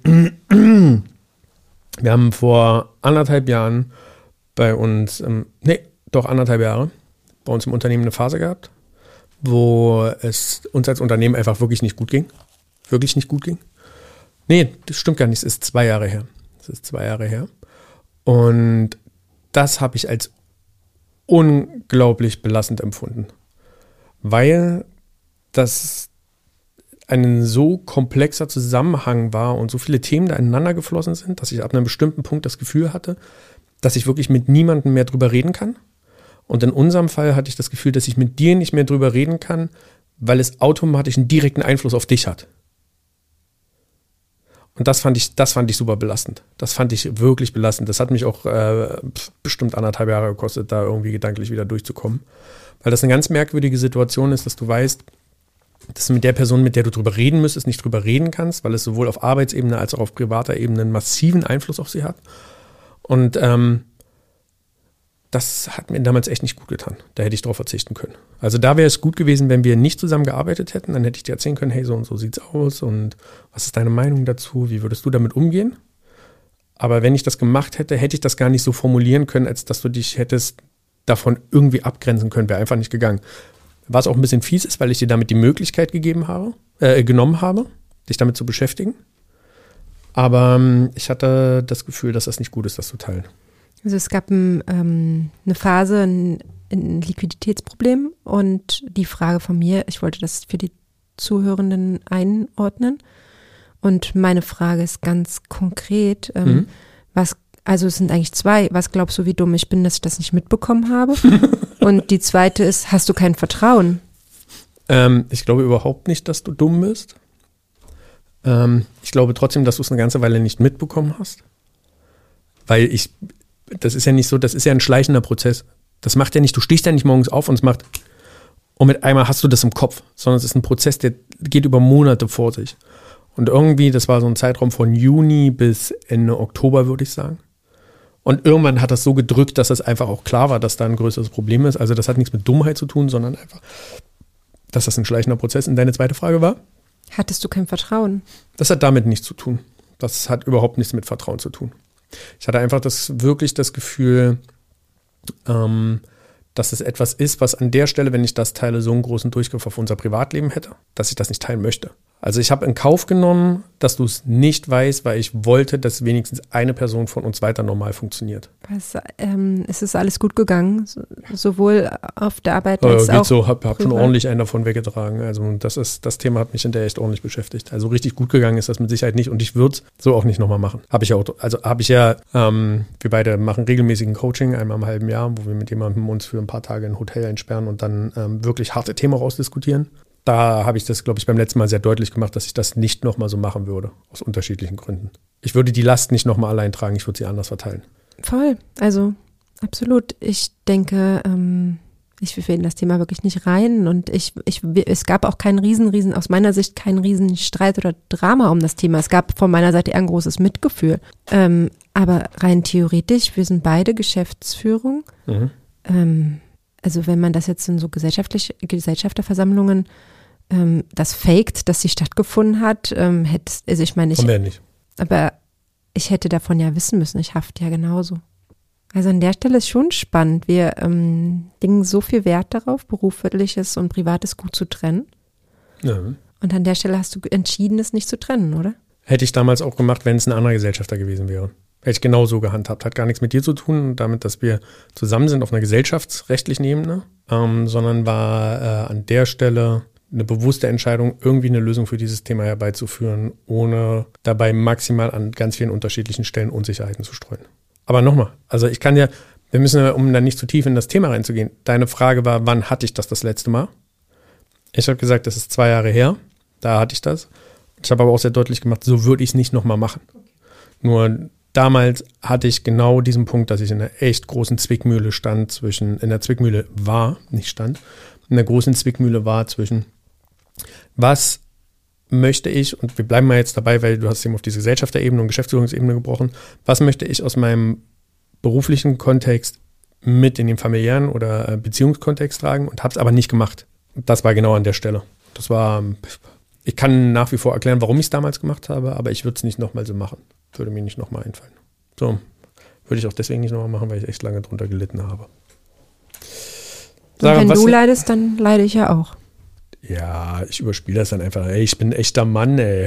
wir haben vor anderthalb Jahren bei uns, ähm, nee, doch anderthalb Jahre, bei uns im Unternehmen eine Phase gehabt, wo es uns als Unternehmen einfach wirklich nicht gut ging. Wirklich nicht gut ging. Nee, das stimmt gar nicht, es ist zwei Jahre her. Es ist zwei Jahre her. Und das habe ich als unglaublich belastend empfunden, weil das ein so komplexer Zusammenhang war und so viele Themen da ineinander geflossen sind, dass ich ab einem bestimmten Punkt das Gefühl hatte, dass ich wirklich mit niemandem mehr drüber reden kann. Und in unserem Fall hatte ich das Gefühl, dass ich mit dir nicht mehr drüber reden kann, weil es automatisch einen direkten Einfluss auf dich hat. Und das fand ich, das fand ich super belastend. Das fand ich wirklich belastend. Das hat mich auch äh, bestimmt anderthalb Jahre gekostet, da irgendwie gedanklich wieder durchzukommen. Weil das eine ganz merkwürdige Situation ist, dass du weißt, dass du mit der Person, mit der du drüber reden müsstest, nicht drüber reden kannst, weil es sowohl auf Arbeitsebene als auch auf privater Ebene einen massiven Einfluss auf sie hat. Und ähm, das hat mir damals echt nicht gut getan. Da hätte ich drauf verzichten können. Also da wäre es gut gewesen, wenn wir nicht zusammen gearbeitet hätten. Dann hätte ich dir erzählen können, hey, so und so sieht's aus und was ist deine Meinung dazu? Wie würdest du damit umgehen? Aber wenn ich das gemacht hätte, hätte ich das gar nicht so formulieren können, als dass du dich hättest davon irgendwie abgrenzen können. Wäre einfach nicht gegangen. Was auch ein bisschen fies ist, weil ich dir damit die Möglichkeit gegeben habe, äh, genommen habe, dich damit zu beschäftigen. Aber ähm, ich hatte das Gefühl, dass das nicht gut ist, das zu teilen. Also es gab ein, ähm, eine Phase, ein, ein Liquiditätsproblem und die Frage von mir, ich wollte das für die Zuhörenden einordnen und meine Frage ist ganz konkret, ähm, mhm. was, also es sind eigentlich zwei, was glaubst du, wie dumm ich bin, dass ich das nicht mitbekommen habe? Und die zweite ist, hast du kein Vertrauen? Ähm, ich glaube überhaupt nicht, dass du dumm bist. Ähm, ich glaube trotzdem, dass du es eine ganze Weile nicht mitbekommen hast. Weil ich, das ist ja nicht so, das ist ja ein schleichender Prozess. Das macht ja nicht, du stehst ja nicht morgens auf und es macht, und mit einmal hast du das im Kopf, sondern es ist ein Prozess, der geht über Monate vor sich. Und irgendwie, das war so ein Zeitraum von Juni bis Ende Oktober, würde ich sagen. Und irgendwann hat das so gedrückt, dass es einfach auch klar war, dass da ein größeres Problem ist. Also das hat nichts mit Dummheit zu tun, sondern einfach, dass das ein schleichender Prozess ist. Und deine zweite Frage war? Hattest du kein Vertrauen? Das hat damit nichts zu tun. Das hat überhaupt nichts mit Vertrauen zu tun. Ich hatte einfach das wirklich das Gefühl, ähm, dass es etwas ist, was an der Stelle, wenn ich das teile, so einen großen Durchgriff auf unser Privatleben hätte, dass ich das nicht teilen möchte. Also ich habe in Kauf genommen, dass du es nicht weißt, weil ich wollte, dass wenigstens eine Person von uns weiter normal funktioniert. Was, ähm, es ist alles gut gegangen, so, sowohl auf der Arbeit als äh, geht auch so, habe hab schon ordentlich einen davon weggetragen. Also das ist das Thema hat mich hinterher echt ordentlich beschäftigt. Also richtig gut gegangen ist das mit Sicherheit nicht und ich würde es so auch nicht nochmal machen. Habe ich ja auch, also habe ich ja, ähm, wir beide machen regelmäßigen Coaching, einmal im halben Jahr, wo wir mit jemandem uns für ein paar Tage in ein Hotel entsperren und dann ähm, wirklich harte Themen rausdiskutieren. Da habe ich das, glaube ich, beim letzten Mal sehr deutlich gemacht, dass ich das nicht nochmal so machen würde, aus unterschiedlichen Gründen. Ich würde die Last nicht nochmal allein tragen, ich würde sie anders verteilen. Voll, also absolut. Ich denke, ähm, ich will in das Thema wirklich nicht rein und ich, ich, es gab auch keinen riesen, riesen, aus meiner Sicht keinen riesen Streit oder Drama um das Thema. Es gab von meiner Seite eher ein großes Mitgefühl. Ähm, aber rein theoretisch, wir sind beide Geschäftsführung. Mhm. Ähm, also wenn man das jetzt in so gesellschaftlich, Gesellschafterversammlungen ähm, das faked, dass sie stattgefunden hat, ähm, hätte, also ich meine, ich, nicht. aber ich hätte davon ja wissen müssen, ich hafte ja genauso. Also an der Stelle ist schon spannend. Wir ähm, legen so viel Wert darauf, berufliches und privates gut zu trennen. Ja. Und an der Stelle hast du entschieden, es nicht zu trennen, oder? Hätte ich damals auch gemacht, wenn es ein anderer Gesellschafter gewesen wäre. Hätte ich genau so gehandhabt. Hat gar nichts mit dir zu tun, damit, dass wir zusammen sind auf einer gesellschaftsrechtlichen Ebene, ähm, sondern war äh, an der Stelle eine bewusste Entscheidung, irgendwie eine Lösung für dieses Thema herbeizuführen, ohne dabei maximal an ganz vielen unterschiedlichen Stellen Unsicherheiten zu streuen. Aber nochmal, also ich kann ja, wir müssen ja, um dann nicht zu tief in das Thema reinzugehen, deine Frage war, wann hatte ich das das letzte Mal? Ich habe gesagt, das ist zwei Jahre her, da hatte ich das. Ich habe aber auch sehr deutlich gemacht, so würde ich es nicht nochmal machen. Nur damals hatte ich genau diesen Punkt, dass ich in einer echt großen Zwickmühle stand zwischen, in der Zwickmühle war, nicht stand, in der großen Zwickmühle war zwischen, was möchte ich, und wir bleiben mal jetzt dabei, weil du hast eben auf diese Gesellschafterebene und Geschäftsführungsebene gebrochen, was möchte ich aus meinem beruflichen Kontext mit in den familiären oder Beziehungskontext tragen und habe es aber nicht gemacht. Das war genau an der Stelle. Das war, ich kann nach wie vor erklären, warum ich es damals gemacht habe, aber ich würde es nicht nochmal so machen. Würde mir nicht nochmal einfallen. So, würde ich auch deswegen nicht nochmal machen, weil ich echt lange drunter gelitten habe. Sarah, und wenn du leidest, dann leide ich ja auch. Ja, ich überspiele das dann einfach. Ey, ich bin ein echter Mann, ey.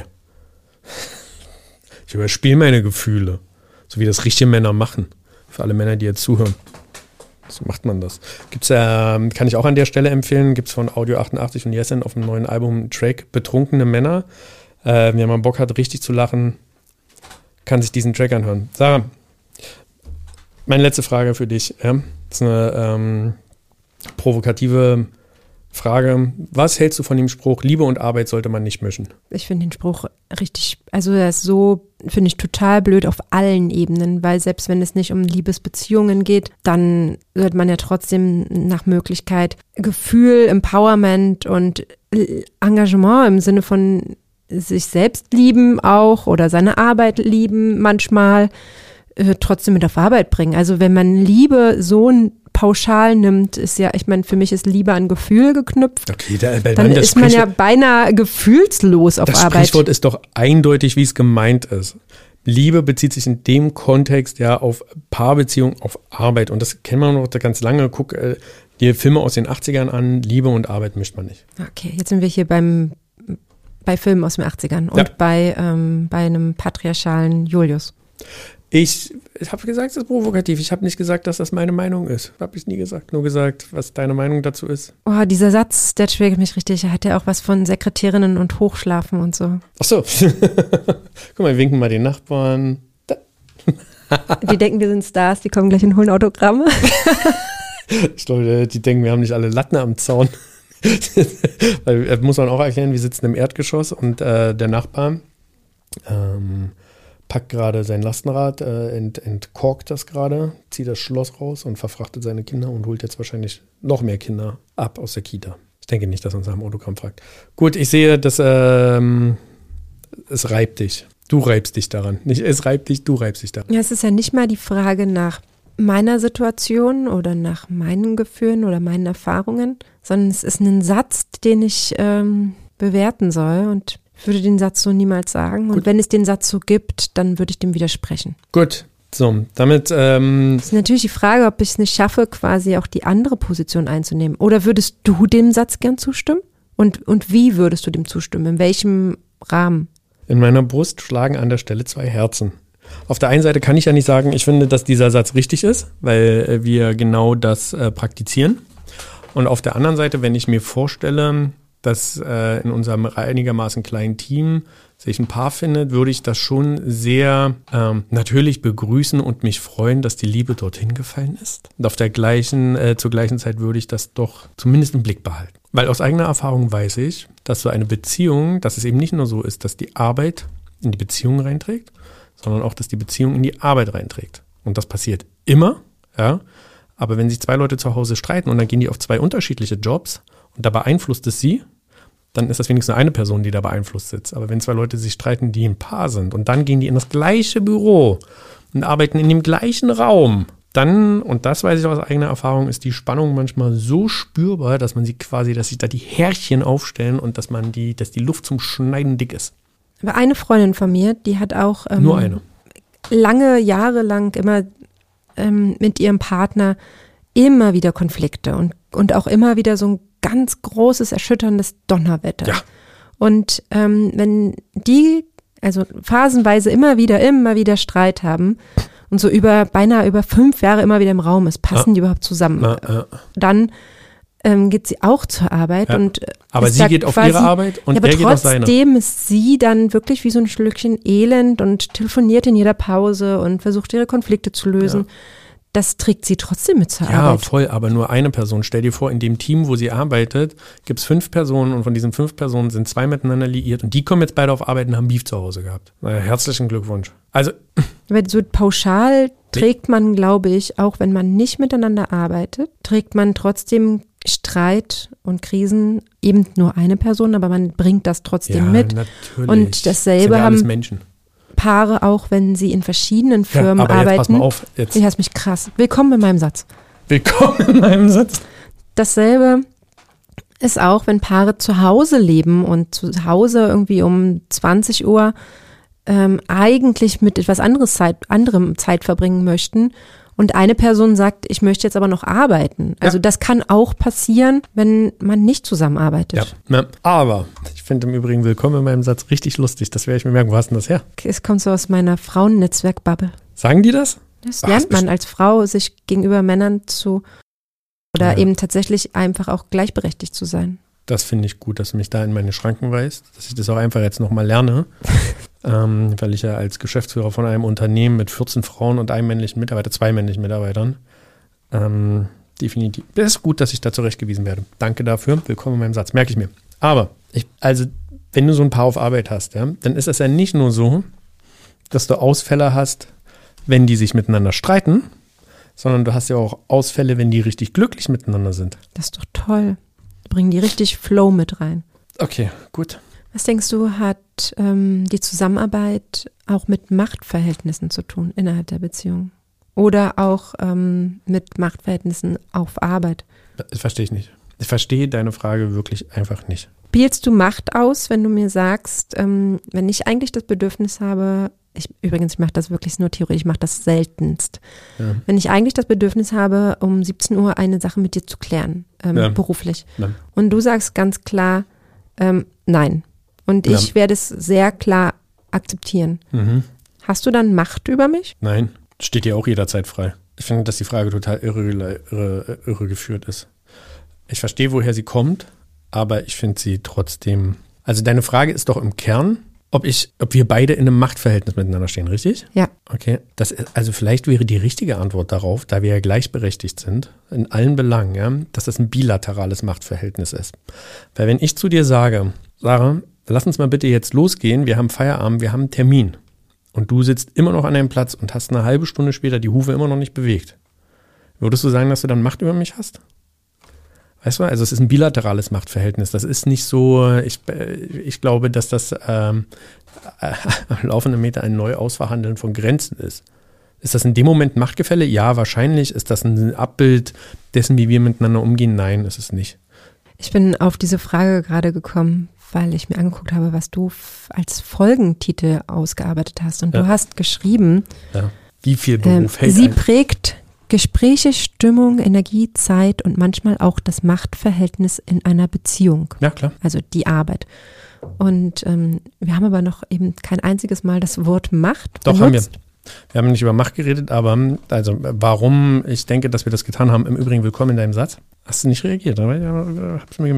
Ich überspiele meine Gefühle. So wie das richtige Männer machen. Für alle Männer, die jetzt zuhören. So macht man das. Gibt's, äh, kann ich auch an der Stelle empfehlen, gibt es von Audio achtundachtzig und Jessen auf dem neuen Album einen Track Betrunkene Männer. Äh, wenn man Bock hat, richtig zu lachen, kann sich diesen Track anhören. Sarah, meine letzte Frage für dich. Ja? Das ist eine ähm, provokative Frage, was hältst du von dem Spruch, Liebe und Arbeit sollte man nicht mischen? Ich finde den Spruch richtig, also er ist so, finde ich total blöd auf allen Ebenen, weil selbst wenn es nicht um Liebesbeziehungen geht, dann sollte man ja trotzdem nach Möglichkeit Gefühl, Empowerment und Engagement im Sinne von sich selbst lieben auch oder seine Arbeit lieben manchmal äh, trotzdem mit auf Arbeit bringen. Also wenn man Liebe so ein pauschal nimmt, ist ja, ich meine, für mich ist Liebe an Gefühl geknüpft. Okay, da, dann dann ist man ja beinahe gefühlslos auf das Arbeit. Das Sprichwort ist doch eindeutig, wie es gemeint ist. Liebe bezieht sich in dem Kontext ja auf Paarbeziehung, auf Arbeit. Und das kennen wir noch ganz lange. Guck äh, dir Filme aus den achtzigern an. Liebe und Arbeit mischt man nicht. Okay, jetzt sind wir hier beim bei Filmen aus den achtzigern und ja. bei, ähm, bei einem patriarchalen Julius. Ich, ich habe gesagt, das ist provokativ. Ich habe nicht gesagt, dass das meine Meinung ist. Habe ich nie gesagt. Nur gesagt, was deine Meinung dazu ist. Oh, dieser Satz, der triggert mich richtig. Er hat ja auch was von Sekretärinnen und Hochschlafen und so. Ach so. Guck mal, wir winken mal den Nachbarn. Da. Die denken, wir sind Stars, die kommen gleich und holen Autogramme. Ich glaube, die denken, wir haben nicht alle Latten am Zaun. Weil, muss man auch erklären, wir sitzen im Erdgeschoss und äh, der Nachbar ähm, packt gerade sein Lastenrad, äh, ent, entkorkt das gerade, zieht das Schloss raus und verfrachtet seine Kinder und holt jetzt wahrscheinlich noch mehr Kinder ab aus der Kita. Ich denke nicht, dass er uns nach dem Autogramm fragt. Gut, ich sehe, dass ähm, es reibt dich. Du reibst dich daran. Nicht es reibt dich, du reibst dich daran. Ja, es ist ja nicht mal die Frage nach meiner Situation oder nach meinen Gefühlen oder meinen Erfahrungen, sondern es ist ein Satz, den ich ähm, bewerten soll und ich würde den Satz so niemals sagen. Und Gut. wenn es den Satz so gibt, dann würde ich dem widersprechen. Gut, so, damit ähm das ist natürlich die Frage, ob ich es nicht schaffe, quasi auch die andere Position einzunehmen. Oder würdest du dem Satz gern zustimmen? Und, und wie würdest du dem zustimmen? In welchem Rahmen? In meiner Brust schlagen an der Stelle zwei Herzen. Auf der einen Seite kann ich ja nicht sagen, ich finde, dass dieser Satz richtig ist, weil äh, wir genau das äh, praktizieren. Und auf der anderen Seite, wenn ich mir vorstelle, dass äh, in unserem einigermaßen kleinen Team sich ein Paar findet, würde ich das schon sehr ähm, natürlich begrüßen und mich freuen, dass die Liebe dorthin gefallen ist. Und auf der gleichen, äh, zur gleichen Zeit würde ich das doch zumindest im Blick behalten. Weil aus eigener Erfahrung weiß ich, dass so eine Beziehung, dass es eben nicht nur so ist, dass die Arbeit in die Beziehung reinträgt, sondern auch, dass die Beziehung in die Arbeit reinträgt. Und das passiert immer, ja. Aber wenn sich zwei Leute zu Hause streiten und dann gehen die auf zwei unterschiedliche Jobs und da beeinflusst es sie, dann ist das wenigstens nur eine Person, die da beeinflusst sitzt. Aber wenn zwei Leute sich streiten, die ein Paar sind und dann gehen die in das gleiche Büro und arbeiten in dem gleichen Raum, dann, und das weiß ich aus eigener Erfahrung, ist die Spannung manchmal so spürbar, dass man sie quasi, dass sich da die Härchen aufstellen und dass man die, dass die Luft zum Schneiden dick ist. Aber eine Freundin von mir, die hat auch ähm, nur eine. lange Jahre lang immer ähm, mit ihrem Partner immer wieder Konflikte und, und auch immer wieder so ein ganz großes, erschütterndes Donnerwetter. Ja. Und ähm, wenn die, also phasenweise immer wieder, immer wieder Streit haben und so über, beinahe über fünf Jahre immer wieder im Raum ist, passen ja. die überhaupt zusammen? Ja, ja. Dann ähm, geht sie auch zur Arbeit. Ja. Und aber sie geht auf quasi, ihre Arbeit und ja, aber er geht auf seine. Trotzdem ist sie dann wirklich wie so ein Schlückchen Elend und telefoniert in jeder Pause und versucht ihre Konflikte zu lösen. Ja. Das trägt sie trotzdem mit zur ja, Arbeit. Ja, voll, aber nur eine Person. Stell dir vor, in dem Team, wo sie arbeitet, gibt es fünf Personen und von diesen fünf Personen sind zwei miteinander liiert und die kommen jetzt beide auf Arbeit und haben Beef zu Hause gehabt. Na, herzlichen Glückwunsch. Also, aber so pauschal trägt man, glaube ich, auch wenn man nicht miteinander arbeitet, trägt man trotzdem Streit und Krisen eben nur eine Person, aber man bringt das trotzdem ja, mit. Natürlich. Und dasselbe sind ja haben alles Menschen. Paare auch, wenn sie in verschiedenen Firmen ja, aber arbeiten. Jetzt pass mal auf. Jetzt. Ich hasse mich krass. Willkommen in meinem Satz. Willkommen in meinem Satz. Dasselbe ist auch, wenn Paare zu Hause leben und zu Hause irgendwie um zwanzig Uhr ähm, eigentlich mit etwas anderes Zeit, anderem Zeit verbringen möchten und eine Person sagt, ich möchte jetzt aber noch arbeiten. Also ja. Das kann auch passieren, wenn man nicht zusammenarbeitet. Ja, aber ich finde im Übrigen Willkommen in meinem Satz richtig lustig. Das werde ich mir merken. Wo hast du denn das her? Es kommt so aus meiner Frauennetzwerk-Bubble. Sagen die das? Das Ach, lernt man als Frau, sich gegenüber Männern zu oder ja. eben tatsächlich einfach auch gleichberechtigt zu sein. Das finde ich gut, dass du mich da in meine Schranken weist, dass ich das auch einfach jetzt nochmal lerne, ähm, weil ich ja als Geschäftsführer von einem Unternehmen mit vierzehn Frauen und einem männlichen Mitarbeiter, zwei männlichen Mitarbeitern, ähm, definitiv. Das ist gut, dass ich da zurechtgewiesen werde. Danke dafür. Willkommen in meinem Satz. Merke ich mir. Aber, ich, also, wenn du so ein Paar auf Arbeit hast, ja, dann ist es ja nicht nur so, dass du Ausfälle hast, wenn die sich miteinander streiten, sondern du hast ja auch Ausfälle, wenn die richtig glücklich miteinander sind. Das ist doch toll. Bringen die richtig Flow mit rein. Okay, gut. Was denkst du, hat ähm, die Zusammenarbeit auch mit Machtverhältnissen zu tun innerhalb der Beziehung? Oder auch ähm, mit Machtverhältnissen auf Arbeit? Das verstehe ich nicht. Ich verstehe deine Frage wirklich einfach nicht. Spielst du Macht aus, wenn du mir sagst, ähm, wenn ich eigentlich das Bedürfnis habe, ich, übrigens, ich mache das wirklich nur theoretisch, ich mache das seltenst. Ja. Wenn ich eigentlich das Bedürfnis habe, um siebzehn Uhr eine Sache mit dir zu klären, ähm, ja. beruflich. Ja. Und du sagst ganz klar, ähm, nein. Und ich ja. werde es sehr klar akzeptieren. Mhm. Hast du dann Macht über mich? Nein, steht dir auch jederzeit frei. Ich finde, dass die Frage total irre, irre, irre geführt ist. Ich verstehe, woher sie kommt, aber ich finde sie trotzdem, also deine Frage ist doch im Kern, ob ich, ob wir beide in einem Machtverhältnis miteinander stehen, richtig? Ja. Okay. Das ist, also vielleicht wäre die richtige Antwort darauf, da wir ja gleichberechtigt sind, in allen Belangen, ja, dass das ein bilaterales Machtverhältnis ist. Weil wenn ich zu dir sage, Sarah, lass uns mal bitte jetzt losgehen, wir haben Feierabend, wir haben einen Termin und du sitzt immer noch an deinem Platz und hast eine halbe Stunde später die Hufe immer noch nicht bewegt, würdest du sagen, dass du dann Macht über mich hast? Weißt du, also es ist ein bilaterales Machtverhältnis. Das ist nicht so, ich, ich glaube, dass das ähm, äh, am laufenden Meter ein Neuausverhandeln von Grenzen ist. Ist das in dem Moment Machtgefälle? Ja, wahrscheinlich. Ist das ein Abbild dessen, wie wir miteinander umgehen? Nein, ist es nicht. Ich bin auf diese Frage gerade gekommen, weil ich mir angeguckt habe, was du f- als Folgentitel ausgearbeitet hast. Und ja. du hast geschrieben, ja. Wie viel Beruf ähm, hält sie ein? prägt Gespräche, Stimmung, Energie, Zeit und manchmal auch das Machtverhältnis in einer Beziehung. Ja, klar. Also die Arbeit. Und ähm, wir haben aber noch eben kein einziges Mal das Wort Macht Doch, benutzt. haben wir. Wir haben nicht über Macht geredet, aber also warum ich denke, dass wir das getan haben, im Übrigen willkommen in deinem Satz. Hast du nicht reagiert, aber ich habe es mir gemerkt.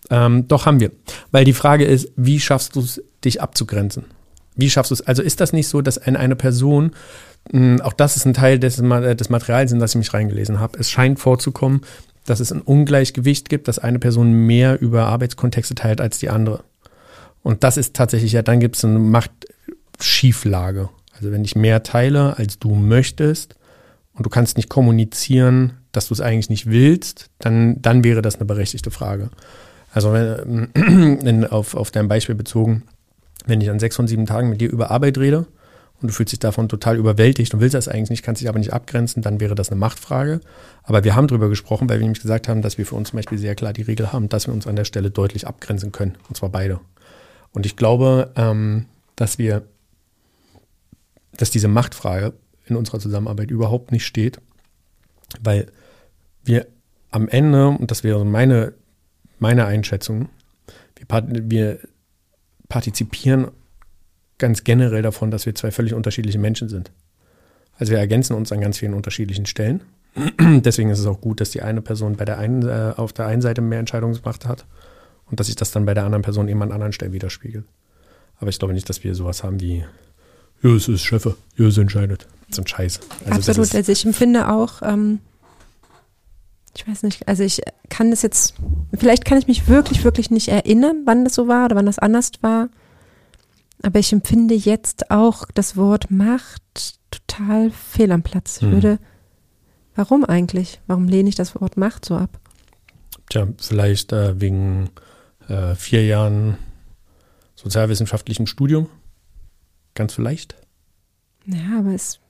Ähm, doch, haben wir. Weil die Frage ist, wie schaffst du es, dich abzugrenzen? Wie schaffst du es? Also ist das nicht so, dass eine, eine Person, mh, auch das ist ein Teil des, des Materials, in das ich mich reingelesen habe, es scheint vorzukommen, dass es ein Ungleichgewicht gibt, dass eine Person mehr über Arbeitskontexte teilt als die andere. Und das ist tatsächlich, ja, dann gibt es eine Machtschieflage. Also wenn ich mehr teile, als du möchtest und du kannst nicht kommunizieren, dass du es eigentlich nicht willst, dann, dann wäre das eine berechtigte Frage. Also wenn, wenn auf, auf dein Beispiel bezogen, wenn ich an sechs von sieben Tagen mit dir über Arbeit rede und du fühlst dich davon total überwältigt und willst das eigentlich nicht, kannst dich aber nicht abgrenzen, dann wäre das eine Machtfrage. Aber wir haben drüber gesprochen, weil wir nämlich gesagt haben, dass wir für uns zum Beispiel sehr klar die Regel haben, dass wir uns an der Stelle deutlich abgrenzen können. Und zwar beide. Und ich glaube, ähm, dass wir, dass diese Machtfrage in unserer Zusammenarbeit überhaupt nicht steht, weil wir am Ende, und das wäre meine, meine Einschätzung, wir, wir partizipieren ganz generell davon, dass wir zwei völlig unterschiedliche Menschen sind. Also wir ergänzen uns an ganz vielen unterschiedlichen Stellen. Deswegen ist es auch gut, dass die eine Person bei der einen, äh, auf der einen Seite mehr Entscheidungsmacht hat und dass sich das dann bei der anderen Person eben an anderen Stellen widerspiegelt. Aber ich glaube nicht, dass wir sowas haben wie, ja, es ist Chefe, ja, es entscheidet. So ein Scheiß. Also absolut, also ich empfinde auch, ähm, ich weiß nicht, also ich kann das jetzt, vielleicht kann ich mich wirklich, wirklich nicht erinnern, wann das so war oder wann das anders war. Aber ich empfinde jetzt auch das Wort Macht total fehl am Platz. Ich hm. würde, warum eigentlich? Warum lehne ich das Wort Macht so ab? Tja, vielleicht äh, wegen äh, vier Jahren sozialwissenschaftlichem Studium. Ganz vielleicht. Ja, aber es,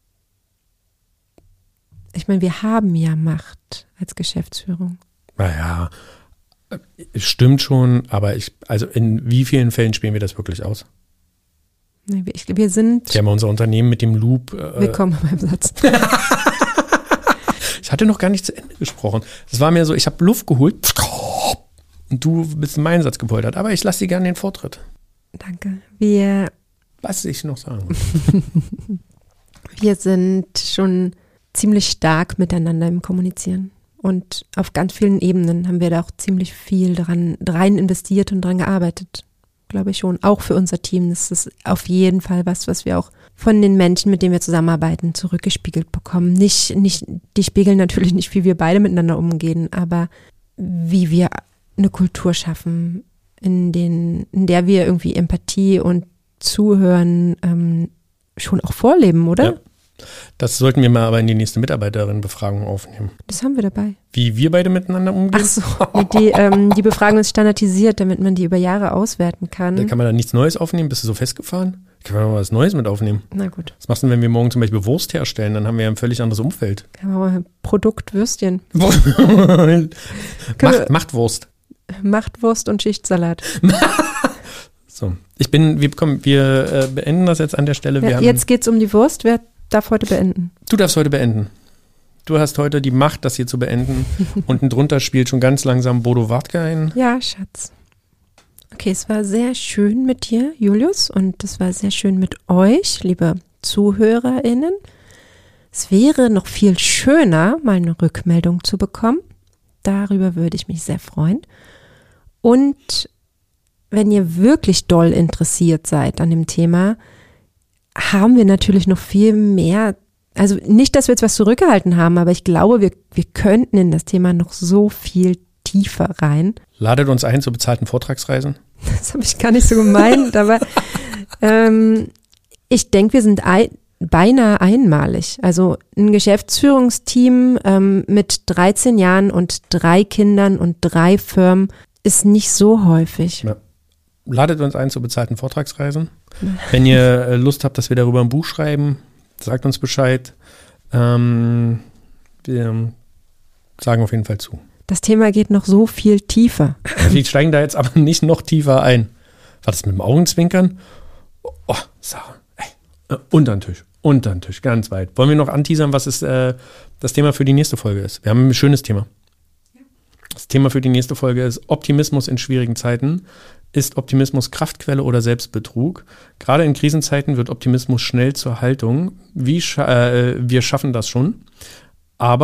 ich meine, wir haben ja Macht als Geschäftsführung. Naja, es stimmt schon, aber ich, also in wie vielen Fällen spielen wir das wirklich aus? Nee, wir, ich, wir sind. Wir haben unser Unternehmen mit dem Loop. Äh, Willkommen beim Satz. Ich hatte noch gar nicht zu Ende gesprochen. Das war mir so, ich habe Luft geholt und du bist in meinen Satz gepoltert. Aber ich lasse dir gerne den Vortritt. Danke. Wir. Was ich noch sagen? Wir sind schon ziemlich stark miteinander im Kommunizieren. Und auf ganz vielen Ebenen haben wir da auch ziemlich viel dran rein investiert und dran gearbeitet. Glaube ich schon. Auch für unser Team. Das ist auf jeden Fall was, was wir auch von den Menschen, mit denen wir zusammenarbeiten, zurückgespiegelt bekommen. Nicht, nicht, die spiegeln natürlich nicht, wie wir beide miteinander umgehen, aber wie wir eine Kultur schaffen, in, den, in der wir irgendwie Empathie und Zuhören ähm, schon auch vorleben, oder? Ja. Das sollten wir mal aber in die nächste Mitarbeiterinnenbefragung aufnehmen. Das haben wir dabei. Wie wir beide miteinander umgehen? Ach so, die, ähm, die Befragung ist standardisiert, damit man die über Jahre auswerten kann. Da kann man da nichts Neues aufnehmen? Bist du so festgefahren? Kann man mal was Neues mit aufnehmen? Na gut. Was machst du denn, wenn wir morgen zum Beispiel Wurst herstellen? Dann haben wir ja ein völlig anderes Umfeld. Kann man mal Produktwürstchen. Macht, Machtwurst. Machtwurst und Schichtsalat. So, ich bin, wir, komm, wir äh, beenden das jetzt an der Stelle. Wir ja, haben, jetzt geht's um die Wurst. Wer darf heute beenden? Du darfst heute beenden. Du hast heute die Macht, das hier zu beenden. Unten drunter spielt schon ganz langsam Bodo Wartke ein. Ja, Schatz. Okay, es war sehr schön mit dir, Julius, und es war sehr schön mit euch, liebe ZuhörerInnen. Es wäre noch viel schöner, mal eine Rückmeldung zu bekommen. Darüber würde ich mich sehr freuen. Und wenn ihr wirklich doll interessiert seid an dem Thema, haben wir natürlich noch viel mehr, also nicht, dass wir jetzt was zurückgehalten haben, aber ich glaube, wir, wir könnten in das Thema noch so viel tiefer rein. Ladet uns ein zu bezahlten Vortragsreisen. Das habe ich gar nicht so gemeint, aber ähm, ich denke, wir sind ein, beinahe einmalig. Also ein Geschäftsführungsteam ähm, mit dreizehn Jahren und drei Kindern und drei Firmen ist nicht so häufig. Ja. Ladet uns ein zu bezahlten Vortragsreisen. Wenn ihr Lust habt, dass wir darüber ein Buch schreiben, sagt uns Bescheid. Ähm, wir sagen auf jeden Fall zu. Das Thema geht noch so viel tiefer. Wir steigen da jetzt aber nicht noch tiefer ein. War das mit dem Augenzwinkern? Oh, Sarah. Ey. Unter den Tisch. Unter den Tisch, ganz weit. Wollen wir noch anteasern, was ist, äh, das Thema für die nächste Folge ist? Wir haben ein schönes Thema. Das Thema für die nächste Folge ist Optimismus in schwierigen Zeiten. Ist Optimismus Kraftquelle oder Selbstbetrug? Gerade in Krisenzeiten wird Optimismus schnell zur Haltung. Wie scha- äh, wir schaffen das schon. Aber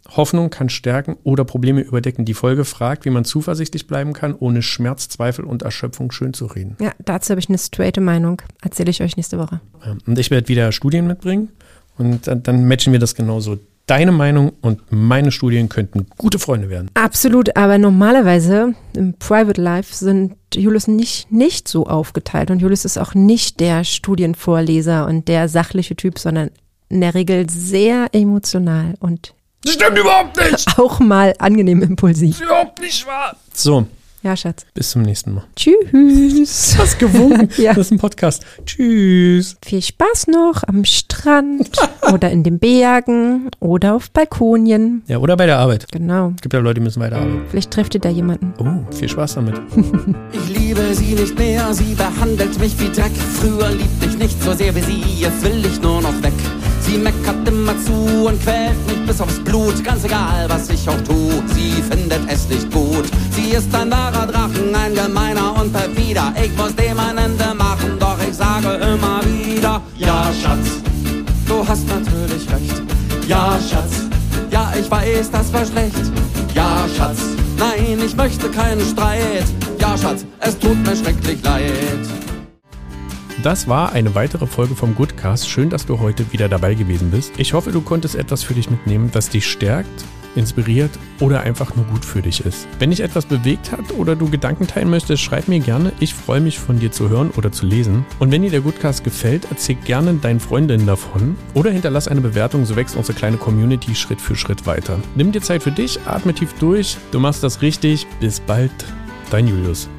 Hoffnung kann stärken oder Probleme überdecken. Die Folge fragt, wie man zuversichtlich bleiben kann, ohne Schmerz, Zweifel und Erschöpfung schön zu reden. Ja, dazu habe ich eine straighte Meinung. Erzähle ich euch nächste Woche. Ja, und ich werde wieder Studien mitbringen und dann, dann matchen wir das genauso. Deine Meinung und meine Studien könnten gute Freunde werden. Absolut, aber normalerweise im Private Life sind Julius nicht, nicht so aufgeteilt. Und Julius ist auch nicht der Studienvorleser und der sachliche Typ, sondern in der Regel sehr emotional und das stimmt überhaupt nicht! Auch mal angenehm impulsiv. Das ist überhaupt nicht wahr. So. Ja, Schatz. Bis zum nächsten Mal. Tschüss. Du hast gewunken. Ja. Das ist ein Podcast. Tschüss. Viel Spaß noch am Strand oder in den Bergen oder auf Balkonien. Ja, oder bei der Arbeit. Genau. Es gibt ja Leute, die müssen weiterarbeiten. Vielleicht trefft ihr da jemanden. Oh, viel Spaß damit. Ich liebe sie nicht mehr, sie behandelt mich wie Dreck. Früher liebte ich nicht so sehr wie sie, jetzt will ich nur noch weg. Sie meckert immer zu und quält mich bis aufs Blut. Ganz egal, was ich auch tue, sie findet es nicht gut. Sie ist ein wahrer Drachen, ein gemeiner und perfider. Ich muss dem ein Ende machen, doch ich sage immer wieder: Ja, Schatz, du hast natürlich recht. Ja, Schatz, ja, ich weiß, das war schlecht. Ja, Schatz, nein, ich möchte keinen Streit. Ja, Schatz, es tut mir schrecklich leid. Das war eine weitere Folge vom Goodcast. Schön, dass du heute wieder dabei gewesen bist. Ich hoffe, du konntest etwas für dich mitnehmen, das dich stärkt, inspiriert oder einfach nur gut für dich ist. Wenn dich etwas bewegt hat oder du Gedanken teilen möchtest, schreib mir gerne. Ich freue mich, von dir zu hören oder zu lesen. Und wenn dir der Goodcast gefällt, erzähl gerne deinen Freundinnen davon oder hinterlass eine Bewertung, so wächst unsere kleine Community Schritt für Schritt weiter. Nimm dir Zeit für dich, atme tief durch. Du machst das richtig. Bis bald, dein Julius.